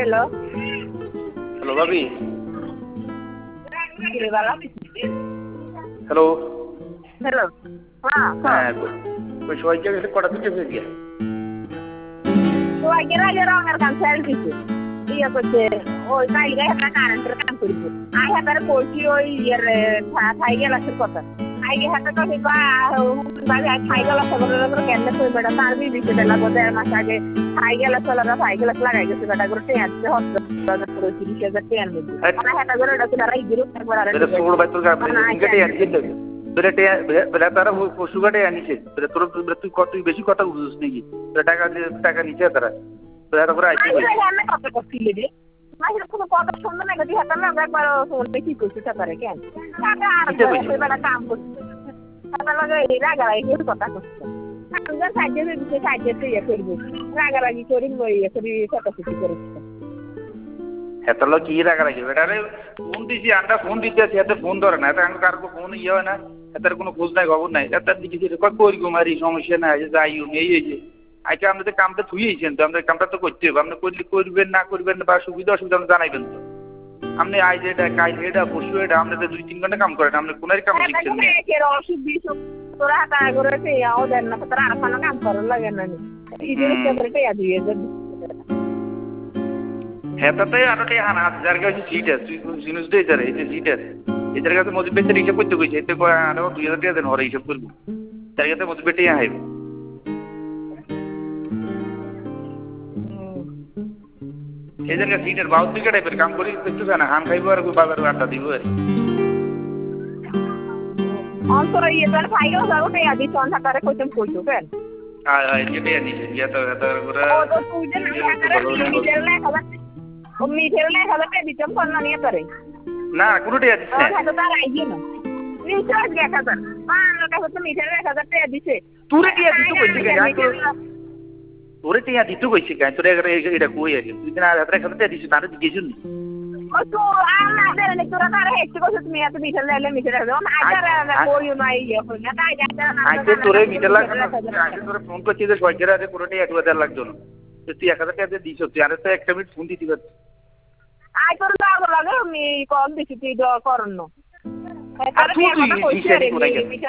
hello hello भाभी hello hello हाँ कोई সবাই কি এসে কটা দিতে পেয়ে গিয়া তো আগে রাগে রঙের কাম ছেড়ে দিছে ইয়ে করছে ওই কাইলে একটা কারেন্টের কাম করিছে আই হাতারে কইছি ওই ইয়ের থাই গেল আছে কথা আইগে হাতে তো হিবা বাজে থাই গেল সবরে কেন কই বেটা তার বি দিতে দেলা গো দেড় মাস আগে থাই গেল চলারা থাই গেল লাগাই গেছে বেটা করে টেনছে হসপিটালে করে 30000 টেন দিছে না হাতা করে এটা তারা ইগিরো একবার আরে এটা ছোট বাইতুল গাব ইনগেটে আনছে বেটা বেটা তারা পশুগাটে আনিছে বেটা তোর তুই বেশি কথা বুঝছিস নাকি টাকা নিচে তারা বেটা করে আইছে আমি কত করছিলি রে মাঝে কোনো কথা শুনবে না গদি হাতে না একবার শুনতে কি করছিস তারে কেন টাকা আর বেটা কাম করছিস তাহলে লাগে এই রাগারাগি করে কথা করছিস আমরা সাহায্য দিতে সাহায্য ইয়ে করবো রাগারাগি করি ইয়ে করি কটাকুটি করিস হেতলো কি রাগারাগি বেটা রে ফোন দিছি আমরা ফোন দিতে হাতে ফোন ধরে না এটা কার কো ফোন ইয়ে হয় না এটার কোনো খোঁজ নাই খবর নাই এটা দিছি কই কুমারী সমস্যা নাই যাইও এই যে আজকে আমাদের কামটা থুইয়েছেন তো আমাদের কামটা তো করতে হবে আপনি করবেন না করবেন বা সুবিধা অসুবিধা জানাইবেন তো আপনি আজ এটা কাল এটা পরশু এটা আমরা তো 2-3 ঘন্টা কাম করেন আপনি কোনের কাম শিখছেন না তোরা হাতা করে পেয়াও দেন না তোরা আরফানো কাম করার লাগে না এই জিনিসটা করে পেয়া দিয়ে দেন হ্যাঁ তাতে আরোটে হানা যার কাছে সিট আছে তুই জিনিস দে যারে এই যে সিট আছে এটার কাছে মজুর বেচে হিসাব করতে কইছে এতে কয় আরো 2000 টাকা দেন ওরা হিসাব করব তার কাছে মজুর বেটে আইবে এই জায়গা সিটের বাউত দিকে টাইপের কাম করি দেখতে জানা হান খাইবো আর বাজার আড্ডা দিব আর অন্তর ইয়ে তার ফাইল যাওতে আদি চন হাতারে কইতেন কইছো কেন যেটা নিছে যেটা করে ও তো তুই যে মিঠের লে খাবে দিতাম কোন নিয়ে করে না কোনটাই দিছে না হয়তো তার আইডিয়া না রিচার্জ 1000 আমার কাছে তো মিঠের 1000 টাকা দিছে তোরে কি দিতে কইছে কেন তোরে টিয়া দিতে কইছে কেন তোরে এটা কই আর তুই না রাত্রে খাতে দিছিস তারে দিছিস নি ও তো আর না দেরে তোরা তারে হেক্সি কইছ তুমি এত মিঠের লেলে মিঠের দাও না আইতারে কই নাই ইয়ে হই না তাই যাইতারে না আইতে তোরে মিঠের লাগে আইতে তোরে ফোন করছিস যে সরকারে আছে কোনটাই 1000 লাগতো না তুই 1000 টাকা দিছিস তুই আর তো একটা মিনিট ফোন দিতে পার আই তোর লাগে আমি কম দিছি তুই করন না আর তুই